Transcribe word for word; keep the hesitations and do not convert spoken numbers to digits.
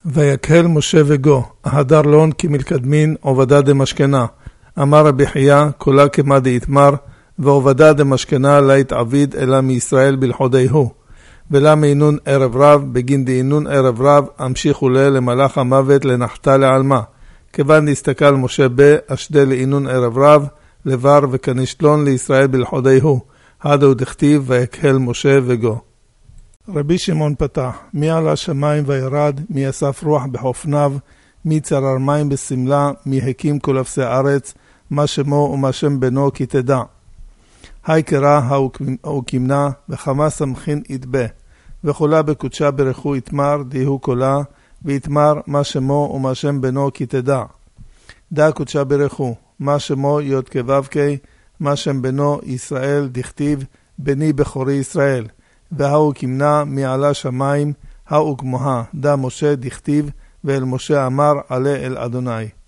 ויקהל משה וגו, ההדר לון כמלקדמין עובדה דמשכנה. אמר רבי חייא, קולה כמה דאיתמר, ועובדה דמשכנה לה יתעביד אלא מישראל בלחודיהו. ולמה אינון ערב רב, בגין דאינון ערב רב, המשיכו לה למלאך המוות לנחתה לעלמה. כיוון נסתכל משה ב, אשדה לאינון ערב רב, לבר וכנשתלון לישראל בלחודיהו. הדו דכתיב ויקהל משה וגו. רבי שמעון פתח, מי עלה שמיים וירד, מי אסף רוח בחופניו, מי צרר מים בסמלה, מי הקים כל אפסי ארץ, מה שמו ומה שם בנו כי תדע. היי קרא הוא כמנה, וכמה סמכין יתבה, וחולה בקודשה ברכו יתמר, דיהו קולה, ויתמר מה שמו ומה שם בנו כי תדע. דע קודשה ברכו, מה שמו יות כבבקי, מה שם בנו ישראל דכתיב, בני בכורי ישראל. והאו כמנה מעלה שמיים, האו כמוה, דע משה דכתיב, ואל משה אמר עלה אל אדוני.